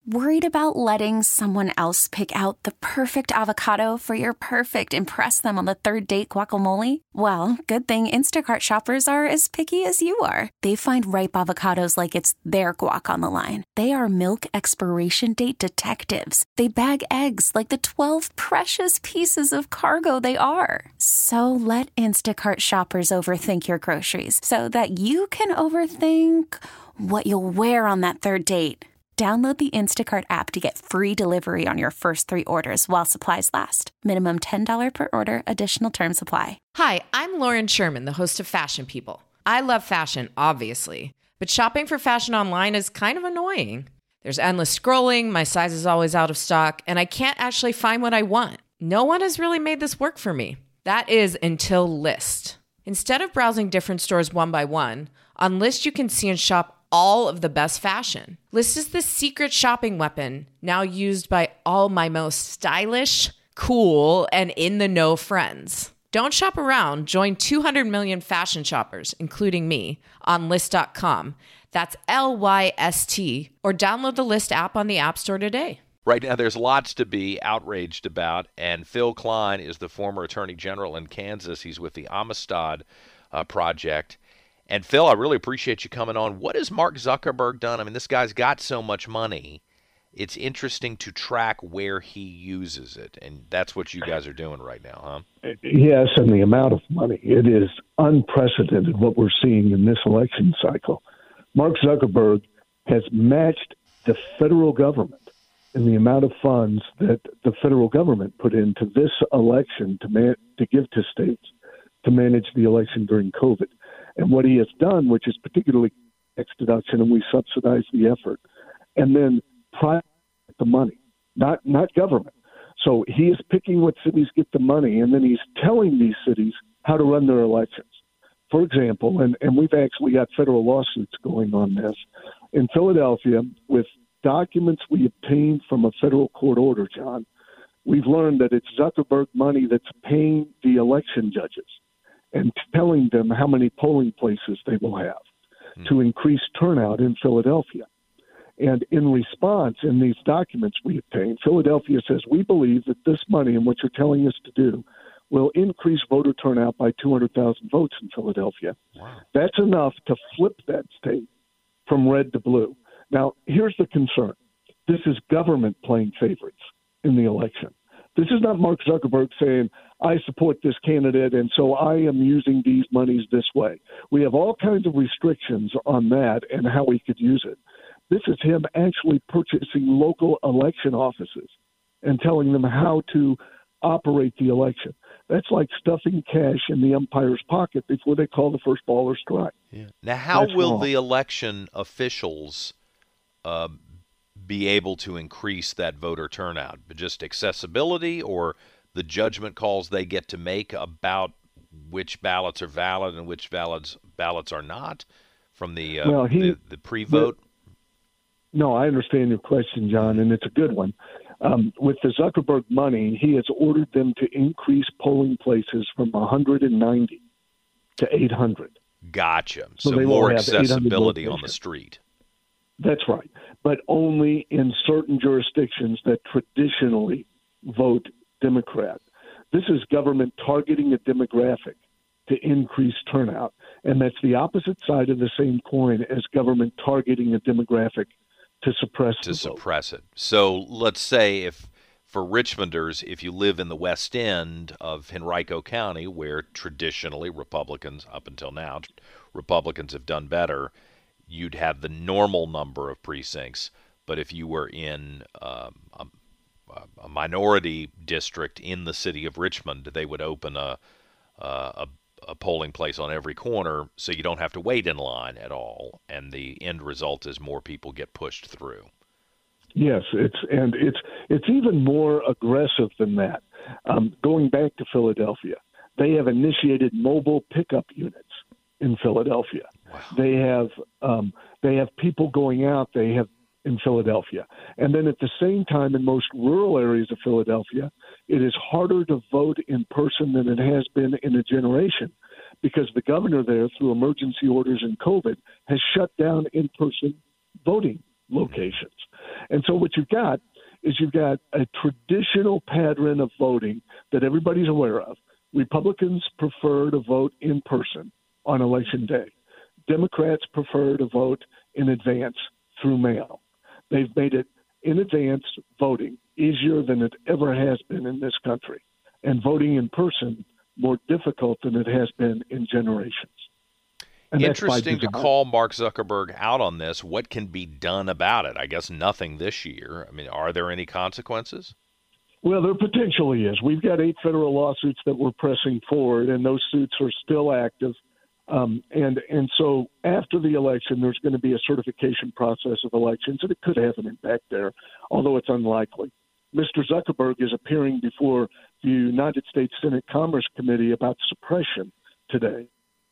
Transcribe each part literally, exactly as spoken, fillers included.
Worried about letting someone else pick out the perfect avocado for your perfect impress them on the third date guacamole? Well, good thing Instacart shoppers are as picky as you are. They find ripe avocados like it's their guac on the line. They are milk expiration date detectives. They bag eggs like the twelve precious pieces of cargo they are. So let Instacart shoppers overthink your groceries so that you can overthink what you'll wear on that third date. Download the Instacart app to get free delivery on your first three orders while supplies last. Minimum ten dollars per order. Additional terms apply. Hi, I'm Lauren Sherman, the host of Fashion People. I love fashion, obviously, but shopping for fashion online is kind of annoying. There's endless scrolling, my size is always out of stock, and I can't actually find what I want. No one has really made this work for me. That is until Lyst. Instead of browsing different stores one by one, on Lyst you can see and shop all of the best fashion. Lyst is the secret shopping weapon now used by all my most stylish, cool, and in-the-know friends. Don't shop around. Join two hundred million fashion shoppers, including me, on Lyst dot com. That's L Y S T. Or download the Lyst app on the App Store today. Right now, there's lots to be outraged about, and Phil Klein is the former Attorney General in Kansas. He's with the Amistad uh, Project. And, Phil, I really appreciate you coming on. What has Mark Zuckerberg done? I mean, this guy's got so much money. It's interesting to track where he uses it, and that's what you guys are doing right now, huh? Yes, and the amount of money. It is unprecedented what we're seeing in this election cycle. Mark Zuckerberg has matched the federal government in the amount of funds that the federal government put into this election to man- to give to states to manage the election during COVID. And what he has done, which is particularly tax deduction, and we subsidize the effort, and then private the money, not not government. So he is picking what cities get the money, and then he's telling these cities how to run their elections. For example, and, and we've actually got federal lawsuits going on this, in Philadelphia, with documents we obtained from a federal court order, John, we've learned that it's Zuckerberg money that's paying the election judges and telling them how many polling places they will have mm. to increase turnout in Philadelphia. And in response, in these documents we obtained, Philadelphia says, we believe that this money and what you're telling us to do will increase voter turnout by two hundred thousand votes in Philadelphia. Wow. That's enough to flip that state from red to blue. Now, here's the concern. This is government playing favorites in the election. This is not Mark Zuckerberg saying, I support this candidate, and so I am using these monies this way. We have all kinds of restrictions on that and how we could use it. This is him actually purchasing local election offices and telling them how to operate the election. That's like stuffing cash in the umpire's pocket before they call the first ball or strike. Yeah. Now, how That's will wrong. the election officials uh, be able to increase that voter turnout? Just accessibility, or the judgment calls they get to make about which ballots are valid and which ballots ballots are not from the uh, well, he, the, the pre-vote? No, I understand your question, John, and it's a good one. Um, with the Zuckerberg money, he has ordered them to increase polling places from one hundred ninety to eight hundred. Gotcha. So, So they more will have accessibility on the locations. street. That's right, but only in certain jurisdictions that traditionally vote Democrat. This is government targeting a demographic to increase turnout, and that's the opposite side of the same coin as government targeting a demographic to suppress to the suppress it. So let's say if for Richmonders, if you live in the West End of Henrico County, where traditionally Republicans, up until now, Republicans have done better, you'd have the normal number of precincts. But if you were in um, a, a minority district in the city of Richmond, they would open a, a a polling place on every corner, so you don't have to wait in line at all, and the end result is more people get pushed through. Yes, it's and it's it's even more aggressive than that. Um, going back to Philadelphia, they have initiated mobile pickup units in Philadelphia. Wow. They have um, they have people going out. They have in Philadelphia, and then at the same time, in most rural areas of Philadelphia, it is harder to vote in person than it has been in a generation, because the governor there, through emergency orders and COVID, has shut down in-person voting locations. And so what you've got is you've got a traditional pattern of voting that everybody's aware of. Republicans prefer to vote in person on Election Day. Democrats prefer to vote in advance through mail. They've made it in advance voting easier than it ever has been in this country, and voting in person more difficult than it has been in generations. And Interesting to call Mark Zuckerberg out on this. What can be done about it? I guess nothing this year. I mean, are there any consequences? Well, there potentially is. We've got eight federal lawsuits that we're pressing forward, and those suits are still active. Um, and and so after the election, there's going to be a certification process of elections, and it could have an impact there, although it's unlikely. Mister Zuckerberg is appearing before the United States Senate Commerce Committee about suppression today.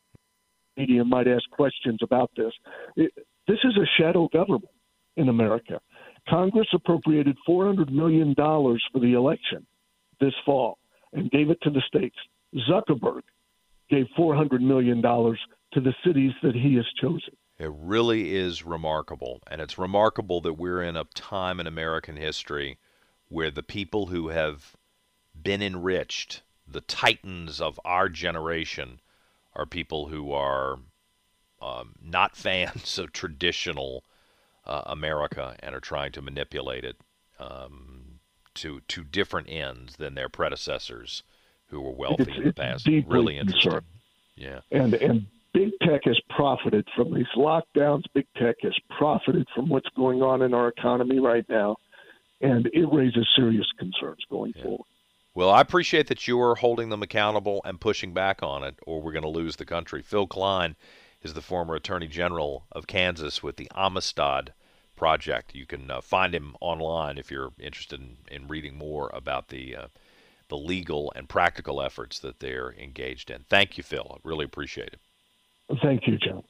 Media might ask questions about this. It, this is a shadow government in America. Congress appropriated four hundred million dollars for the election this fall and gave it to the states. Zuckerberg gave four hundred million dollars to the cities that he has chosen. It really is remarkable. And it's remarkable that we're in a time in American history where the people who have been enriched, the titans of our generation, are people who are um, not fans of traditional uh, America and are trying to manipulate it um, to to different ends than their predecessors who were wealthy it's, in the past. Deeply really interesting. Concerned. Yeah. And and big tech has profited from these lockdowns. Big tech has profited from what's going on in our economy right now, and it raises serious concerns going yeah. forward. Well, I appreciate that you are holding them accountable and pushing back on it, or we're going to lose the country. Phil Klein is the former Attorney General of Kansas with the Amistad Project. You can uh, find him online if you're interested in, in reading more about the uh, the legal and practical efforts that they're engaged in. Thank you, Phil. I really appreciate it. Thank you, John.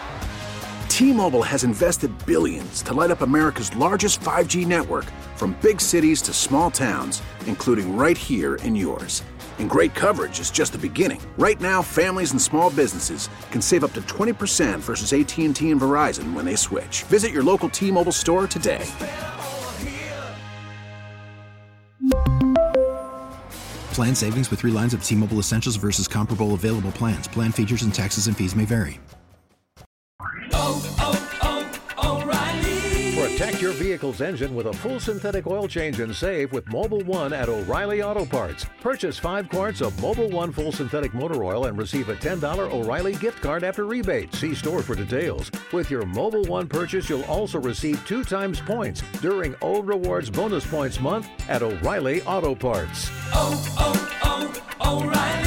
T-Mobile has invested billions to light up America's largest five G network, from big cities to small towns, including right here in yours. And great coverage is just the beginning. Right now, families and small businesses can save up to twenty percent versus A T and T and Verizon when they switch. Visit your local T-Mobile store today. Plan savings with three lines of T-Mobile Essentials versus comparable available plans. Plan features and taxes and fees may vary. Oh, oh, oh, O'Reilly. Protect your vehicle's engine with a full synthetic oil change and save with Mobil one at O'Reilly Auto Parts. Purchase five quarts of Mobil one full synthetic motor oil and receive a ten dollars O'Reilly gift card after rebate. See store for details. With your Mobil one purchase, you'll also receive two times points during O Rewards Bonus Points Month at O'Reilly Auto Parts. Oh, oh, oh, O'Reilly.